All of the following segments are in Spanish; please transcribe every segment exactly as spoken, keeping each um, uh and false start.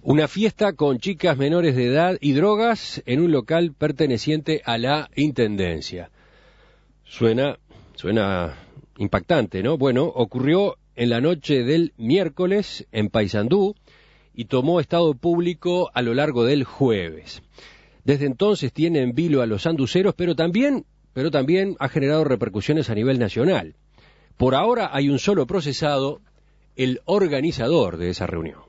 Una fiesta con chicas menores de edad y drogas en un local perteneciente a la Intendencia. Suena, suena impactante, ¿no? Bueno, ocurrió en la noche del miércoles en Paysandú y tomó estado público a lo largo del jueves. Desde entonces tiene en vilo a los sanduceros, pero también, pero también ha generado repercusiones a nivel nacional. Por ahora hay un solo procesado, el organizador de esa reunión.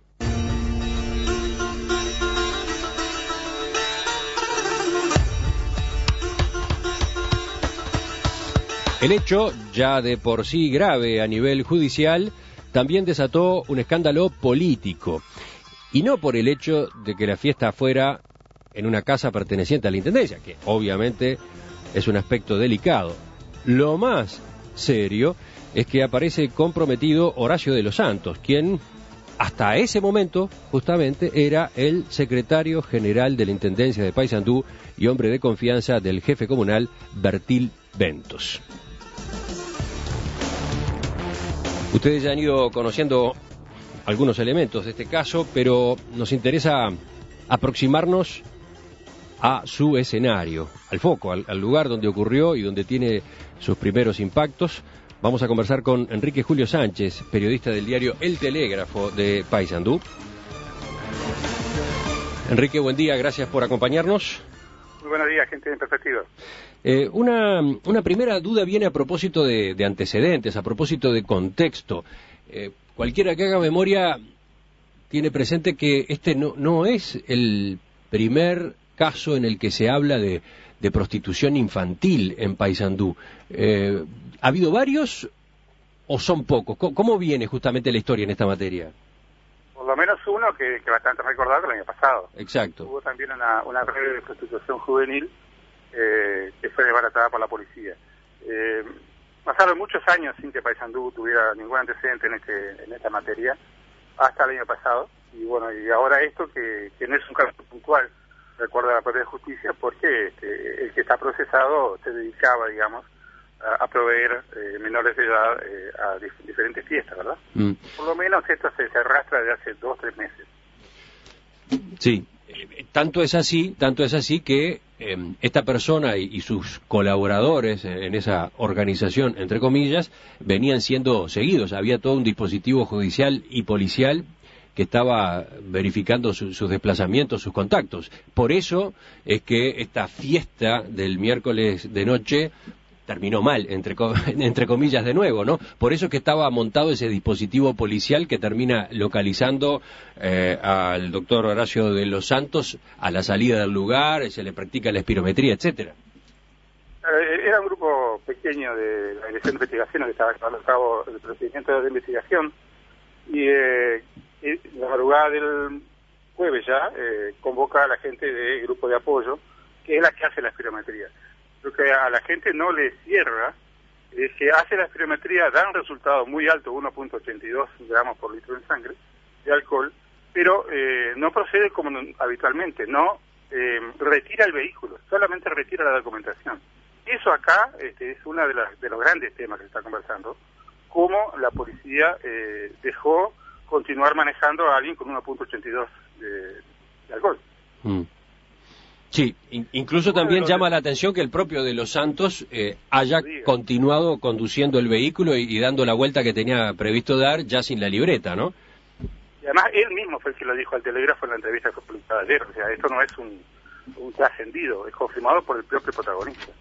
El hecho, ya de por sí grave a nivel judicial, también desató un escándalo político. Y no por el hecho de que la fiesta fuera en una casa perteneciente a la Intendencia, que obviamente es un aspecto delicado. Lo más serio es que aparece comprometido Horacio de los Santos, quien hasta ese momento justamente era el secretario general de la Intendencia de Paysandú y hombre de confianza del jefe comunal Bertil Ventos. Ustedes ya han ido conociendo algunos elementos de este caso, pero nos interesa aproximarnos a su escenario, al foco, al, al lugar donde ocurrió y donde tiene sus primeros impactos. Vamos a conversar con Enrique Julio Sánchez, periodista del diario El Telégrafo de Paysandú. Enrique, buen día, gracias por acompañarnos. Muy buenos días, gente en perspectiva. Eh, una, una primera duda viene a propósito de, de antecedentes, a propósito de contexto. Eh, cualquiera que haga memoria tiene presente que este no, no es el primer caso en el que se habla de, de prostitución infantil en Paysandú. Eh, ¿Ha habido varios o son pocos? ¿Cómo, cómo viene justamente la historia en esta materia? Por lo menos uno que, que bastante recordado el año pasado. Exacto. Hubo también una, una red de prostitución juvenil eh, que fue desbaratada por la policía. Eh, pasaron muchos años sin que Paysandú tuviera ningún antecedente en este en esta materia, hasta el año pasado. Y bueno, y ahora esto que, que no es un caso puntual, recuerda la propia justicia, porque este, el que está procesado se dedicaba, digamos, a, a proveer eh, menores de edad eh, a dif diferentes fiestas, ¿verdad? Mm. Por lo menos esto se, se arrastra de hace dos, tres meses. Sí, eh, tanto es así, tanto es así que eh, esta persona y, y sus colaboradores en, en esa organización, entre comillas, venían siendo seguidos. Había todo un dispositivo judicial y policial que estaba verificando su, sus desplazamientos, sus contactos. Por eso es que esta fiesta del miércoles de noche terminó mal, entre, entre comillas de nuevo, ¿no? Por eso es que estaba montado ese dispositivo policial que termina localizando eh, al doctor Horacio de los Santos a la salida del lugar, se le practica la espirometría, etcétera. Era un grupo pequeño de la Dirección de Investigaciones que estaba llevando a cabo el procedimiento de investigación y eh, la madrugada del jueves ya eh, convoca a la gente del grupo de apoyo, que es la que hace la espirometría. Lo que a la gente no le cierra es que hace la espirometría, da un resultado muy alto, uno punto ochenta y dos gramos por litro de sangre de alcohol, pero eh, no procede como habitualmente, no eh, retira el vehículo, solamente retira la documentación. Eso acá este, es uno de, de los grandes temas que se está conversando, cómo la policía eh, dejó continuar manejando a alguien con uno punto ochenta y dos de, de alcohol. Mm. Sí, in, incluso también llama de... la atención que el propio de los Santos eh, haya continuado conduciendo el vehículo y, y dando la vuelta que tenía previsto dar ya sin la libreta, ¿no? Y además él mismo fue el que lo dijo al Telégrafo en la entrevista que fue publicada ayer, o sea, esto no es un, un trascendido, es confirmado por el propio protagonista.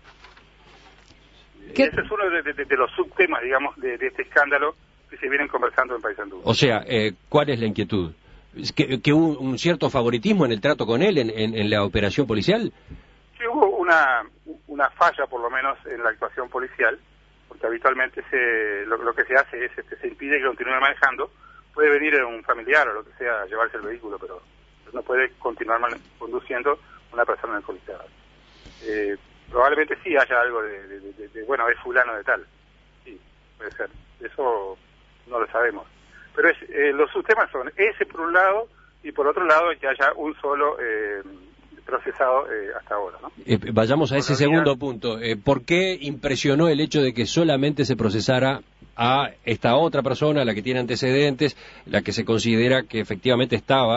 ¿Qué? Ese es uno de, de, de los subtemas, digamos, de, de este escándalo que se vienen conversando en Paysandú. O sea, eh, ¿cuál es la inquietud? ¿Que, que hubo un cierto favoritismo en el trato con él, en, en, en la operación policial? Sí, hubo una, una falla, por lo menos, en la actuación policial, porque habitualmente se, lo, lo que se hace es este, se impide que continúe manejando. Puede venir un familiar o lo que sea a llevarse el vehículo, pero no puede continuar man, conduciendo una persona alcoholizada. Eh, probablemente sí haya algo de, de, de, de, bueno, es fulano de tal. Sí, puede ser. Eso no lo sabemos. Pero es, eh, los subtemas son ese por un lado y por otro lado que haya un solo eh, procesado eh, hasta ahora, ¿no? Eh, vayamos a por ese segundo día... punto. Eh, ¿Por qué impresionó el hecho de que solamente se procesara a esta otra persona, la que tiene antecedentes, la que se considera que efectivamente estaba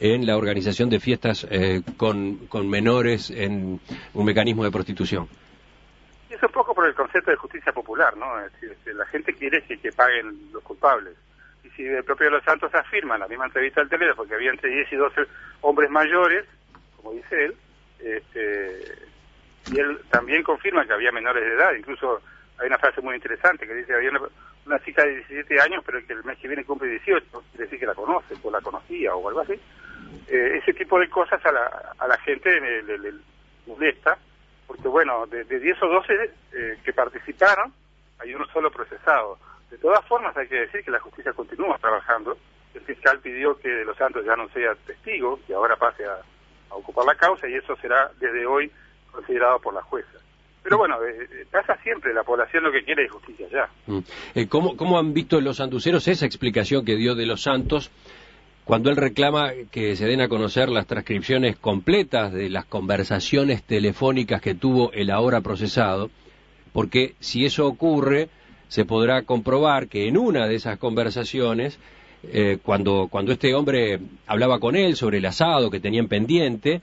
en la organización de fiestas eh, con, con menores en un mecanismo de prostitución. Y es un poco por el concepto de justicia popular, ¿no? Es decir, la gente quiere que, que paguen los culpables. Y si el propio de los Santos afirma en la misma entrevista al teléfono que había entre diez y doce hombres mayores, como dice él, este, y él también confirma que había menores de edad. Incluso hay una frase muy interesante que dice que había una, una chica de diecisiete años, pero que el mes que viene cumple dieciocho, quiere decir que la conoce, o la conocía, o algo así. Eh, ese tipo de cosas a la, a la gente le, le, le molesta, porque bueno, de, de diez o doce eh, que participaron, hay uno solo procesado. De todas formas, hay que decir que la justicia continúa trabajando. El fiscal pidió que De los Santos ya no sea testigo, que ahora pase a, a ocupar la causa, y eso será desde hoy considerado por la jueza. Pero bueno, eh, pasa siempre, la población lo que quiere es justicia ya. Mm. Eh, ¿cómo, ¿Cómo han visto los santuceros esa explicación que dio De los Santos cuando él reclama que se den a conocer las transcripciones completas de las conversaciones telefónicas que tuvo el ahora procesado? Porque si eso ocurre, se podrá comprobar que en una de esas conversaciones, eh, cuando, cuando este hombre hablaba con él sobre el asado que tenían pendiente,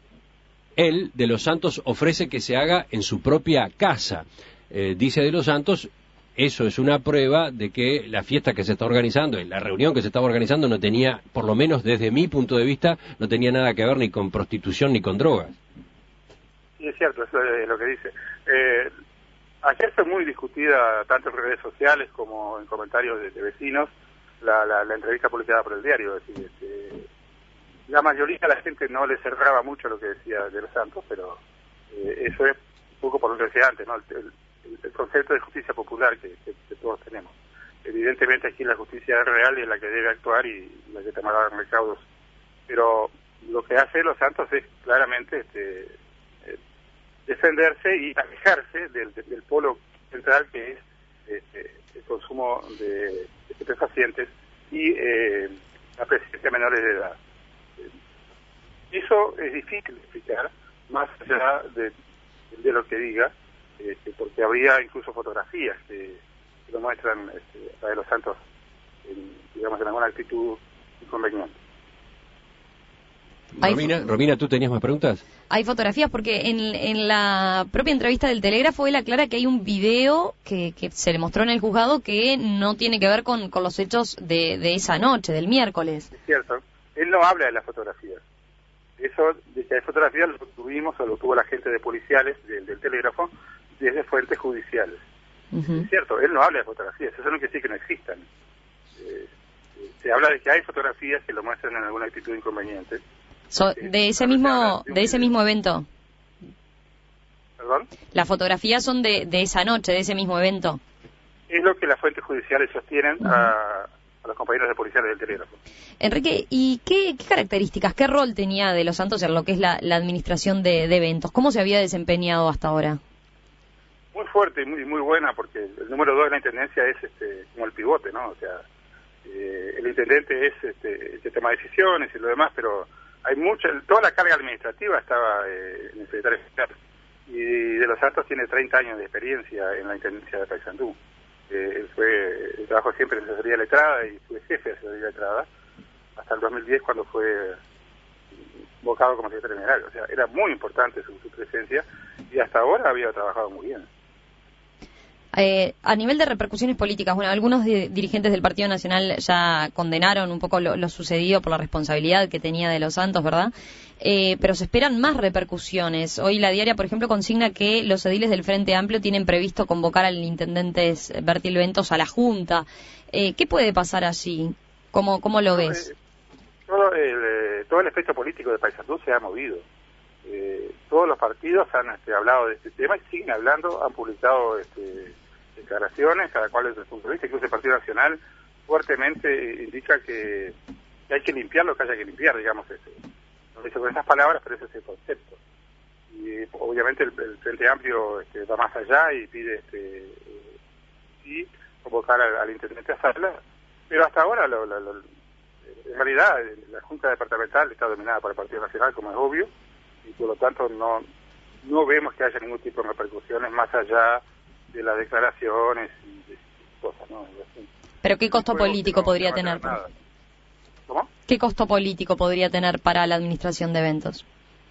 él, De los Santos, ofrece que se haga en su propia casa. Eh, dice De los Santos, eso es una prueba de que la fiesta que se está organizando, la reunión que se estaba organizando, no tenía, por lo menos desde mi punto de vista, no tenía nada que ver ni con prostitución ni con drogas. Sí, es cierto, eso es lo que dice. Eh, ayer fue muy discutida, tanto en redes sociales como en comentarios de, de vecinos, la, la, la entrevista publicada por el diario. Es decir, este, la mayoría de la gente no le cerraba mucho lo que decía De los Santos, pero eh, eso es un poco por lo que decía antes, ¿no? El, el, el concepto de justicia popular que, que, que todos tenemos. Evidentemente aquí la justicia real es la que debe actuar y la que tomará recaudos, pero lo que hace Los Santos es claramente este, eh, defenderse y alejarse del, del polo central que es este, el consumo de, de estupefacientes y eh, la presencia de menores de edad. Eso es difícil de explicar, más allá de, de lo que diga, este, porque habría incluso fotografías que, que lo muestran este, a De los Santos, en, digamos, en alguna actitud inconveniente. Romina, Romina, ¿tú tenías más preguntas? Hay fotografías porque en, en la propia entrevista del Telégrafo él aclara que hay un video que, que se le mostró en el juzgado que no tiene que ver con, con los hechos de, de esa noche, del miércoles. Es cierto, él no habla de las fotografías. Eso, de que hay fotografías, lo tuvimos o lo tuvo la gente de policiales del, del Telégrafo desde fuentes judiciales. Uh-huh. Es cierto, él no habla de fotografías, eso no quiere decir que no existan. Eh, se habla de que hay fotografías que lo muestran en alguna actitud inconveniente. So, de ese mismo de ese mismo evento. ¿Perdón? Las fotografías son de, de esa noche, de ese mismo evento. Es lo que las fuentes judiciales sostienen uh-huh. a, a los compañeros de policiales del Telégrafo. Enrique, ¿y qué, qué características, qué rol tenía De los Santos en lo que es la, la administración de, de eventos? ¿Cómo se había desempeñado hasta ahora? Muy fuerte y muy, muy buena, porque el número dos de la intendencia es este, como el pivote, ¿no? O sea, eh, el intendente es este, el que toma decisiones y lo demás, pero hay mucha, toda la carga administrativa estaba eh, en el secretario general. Y De los Santos tiene treinta años de experiencia en la intendencia de Paysandú. Eh, él fue, él trabajó siempre en asesoría letrada y fue jefe de asesoría letrada hasta el dos mil diez cuando fue convocado como secretario general. O sea, era muy importante su, su presencia y hasta ahora había trabajado muy bien. Eh, a nivel de repercusiones políticas, bueno, algunos de, dirigentes del Partido Nacional ya condenaron un poco lo, lo sucedido por la responsabilidad que tenía De los Santos, ¿verdad? Eh, pero se esperan más repercusiones. Hoy la Diaria, por ejemplo, consigna que los ediles del Frente Amplio tienen previsto convocar al intendente Bertil Ventos a la Junta. Eh, ¿Qué puede pasar allí? ¿Cómo, cómo lo ves? Eh, todo, el, eh, todo el espectro político de Paysandú se ha movido. Eh, todos los partidos han este, hablado de este tema y siguen hablando, han publicado este, declaraciones, cada cual desde su punto de vista. Incluso el Partido Nacional fuertemente indica que, que hay que limpiar lo que haya que limpiar, digamos. Este. No lo dice con esas palabras, pero ese es el concepto. Y obviamente el, el Frente Amplio este, va más allá y pide este, eh, sí, convocar al, al intendente a Sala, pero hasta ahora lo, lo, lo, en realidad la Junta Departamental está dominada por el Partido Nacional, como es obvio, y por lo tanto no no vemos que haya ningún tipo de repercusiones más allá de las declaraciones y de cosas, ¿no? ¿Pero qué costo político no, podría no tener? Nada. ¿Cómo? ¿Qué costo político podría tener para la administración de eventos?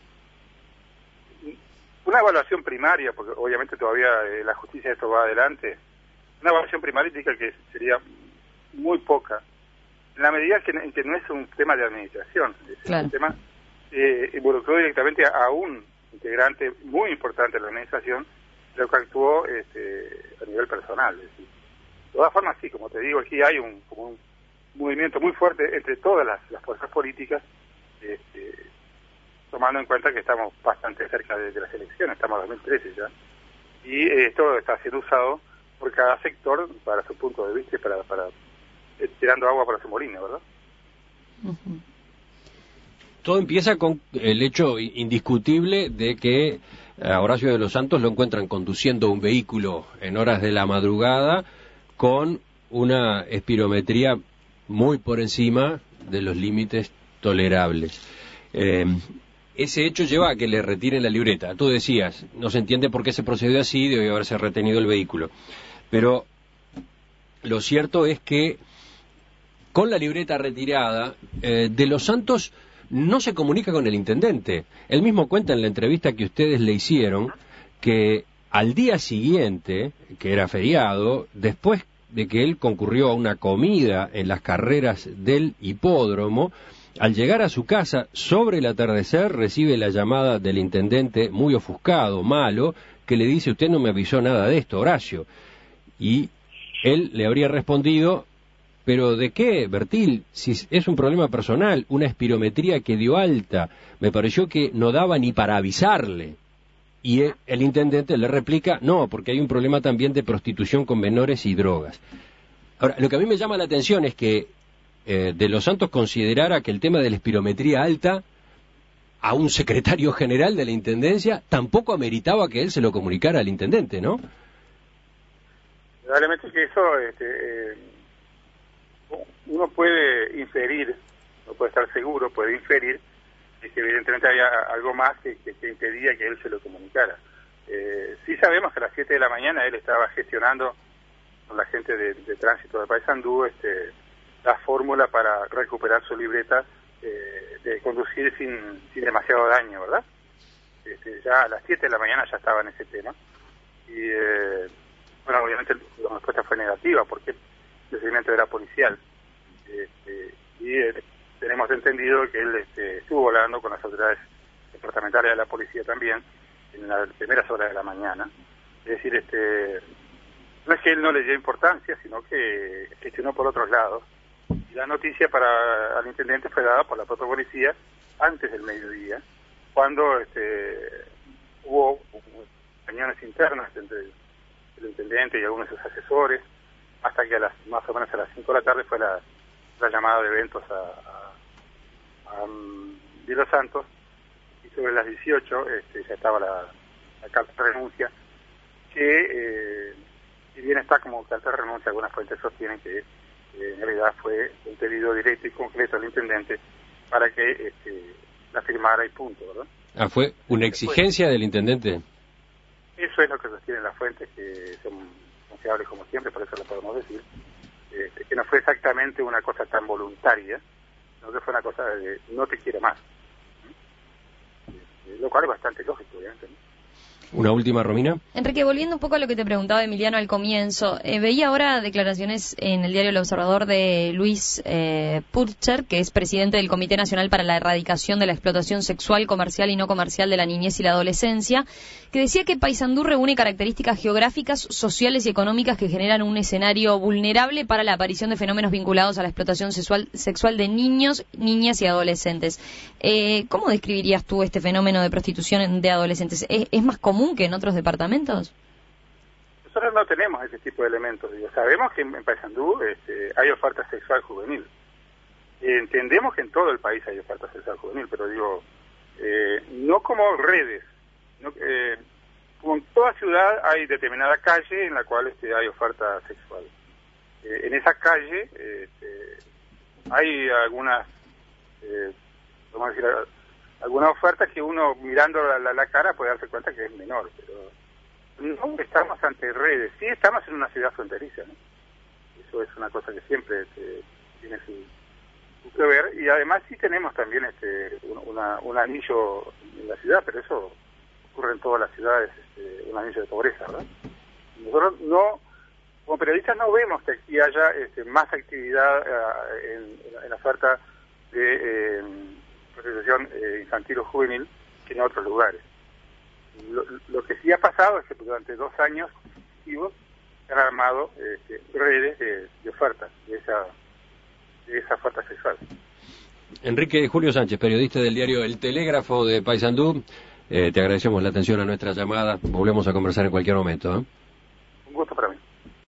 Una evaluación primaria, porque obviamente todavía eh, la justicia de esto va adelante, una evaluación primaria indica que sería muy poca, en la medida que, en que no es un tema de administración, es claro. un tema eh, involucró directamente a un integrante muy importante de la administración, lo que actuó este, a nivel personal. Es decir, de todas formas, sí, como te digo, aquí hay un, como un movimiento muy fuerte entre todas las, las fuerzas políticas, este, tomando en cuenta que estamos bastante cerca de, de las elecciones, estamos en dos mil trece ya, y eh, esto está siendo usado por cada sector para su punto de vista y para, para eh, tirando agua para su molino, ¿verdad? Uh-huh. Todo empieza con el hecho indiscutible de que a Horacio de los Santos lo encuentran conduciendo un vehículo en horas de la madrugada con una espirometría muy por encima de los límites tolerables. Eh, ese hecho lleva a que le retiren la libreta. Tú decías, no se entiende por qué se procedió así, debe haberse retenido el vehículo. Pero lo cierto es que con la libreta retirada, eh, de los Santos no se comunica con el intendente. Él mismo cuenta en la entrevista que ustedes le hicieron que al día siguiente, que era feriado, después de que él concurrió a una comida en las carreras del hipódromo, al llegar a su casa, sobre el atardecer, recibe la llamada del intendente muy ofuscado, malo, que le dice: usted no me avisó nada de esto, Horacio. Y él le habría respondido: ¿pero de qué, Bertil? Si es un problema personal, una espirometría que dio alta, me pareció que no daba ni para avisarle. Y el, el intendente le replica: no, porque hay un problema también de prostitución con menores y drogas. Ahora, lo que a mí me llama la atención es que eh, De los Santos considerara que el tema de la espirometría alta a un secretario general de la Intendencia tampoco ameritaba que él se lo comunicara al intendente, ¿no? Probablemente que eso... Este, eh... uno puede inferir, no puede estar seguro, puede inferir que evidentemente había algo más que, que, que impedía que él se lo comunicara. Eh, sí sabemos que a las siete de la mañana él estaba gestionando con la gente de, de tránsito de Paysandú este, la fórmula para recuperar su libreta eh, de conducir sin, sin demasiado daño, ¿verdad? Este, ya a las siete de la mañana ya estaba en ese tema. Y, eh, bueno, obviamente la respuesta fue negativa porque el procedimiento era policial. Este, y eh, tenemos entendido que él este, estuvo volando con las autoridades departamentales de la policía también en las primeras horas de la mañana. Es decir, este no es que él no le dio importancia, sino que gestionó por otros lados. Y la noticia para el intendente fue dada por la propia policía antes del mediodía, cuando este, hubo reuniones internas entre el intendente y algunos de sus asesores, hasta que a las más o menos a las cinco de la tarde fue la, la llamada de eventos a, a, a um, de los Santos, y sobre las dieciocho este, ya estaba la, la carta de renuncia, que eh, si bien está como carta de renuncia, algunas fuentes sostienen que eh, en realidad fue un pedido directo y concreto al intendente para que este, la firmara y punto, ¿verdad? Ah, ¿fue una exigencia del intendente? Eso es lo que sostienen las fuentes, que son confiables como siempre, por eso lo podemos decir, eh, que no fue exactamente una cosa tan voluntaria, sino que fue una cosa de no te quiero más. Eh, lo cual es bastante lógico, obviamente, ¿no? Una última, Romina. Enrique, volviendo un poco a lo que te preguntaba Emiliano al comienzo, eh, veía ahora declaraciones en el diario El Observador de Luis eh, Purcher, que es presidente del Comité Nacional para la Erradicación de la Explotación Sexual, Comercial y No Comercial de la Niñez y la Adolescencia, que decía que Paysandú reúne características geográficas, sociales y económicas que generan un escenario vulnerable para la aparición de fenómenos vinculados a la explotación sexual, sexual de niños, niñas y adolescentes. Eh, ¿Cómo describirías tú este fenómeno de prostitución de adolescentes? ¿Es, es más común que en otros departamentos? Nosotros no tenemos ese tipo de elementos. Digo, sabemos que en, en Paysandú este, hay oferta sexual juvenil. Eh, entendemos que en todo el país hay oferta sexual juvenil, pero digo, eh, no como redes. No, eh, como en toda ciudad hay determinada calle en la cual este, hay oferta sexual. Eh, en esa calle este, hay algunas, eh, vamos a decir, alguna oferta que uno mirando la, la, la cara puede darse cuenta que es menor, pero no estamos ante redes, sí estamos en una ciudad fronteriza, ¿no? Eso es una cosa que siempre este, tiene su, que ver, y además sí tenemos también este una, un anillo en la ciudad, pero eso ocurre en todas las ciudades, este, un anillo de pobreza, ¿verdad? Nosotros no, como periodistas no vemos que aquí haya este, más actividad uh, en, en la oferta de eh, prostitución eh, infantil o juvenil que en otros lugares. Lo, lo que sí ha pasado es que durante dos años se han armado este, redes de, de oferta, de esa, de esa oferta sexual. Enrique Julio Sánchez, periodista del diario El Telégrafo de Paysandú, eh, te agradecemos la atención a nuestra llamada, volvemos a conversar en cualquier momento, ¿eh?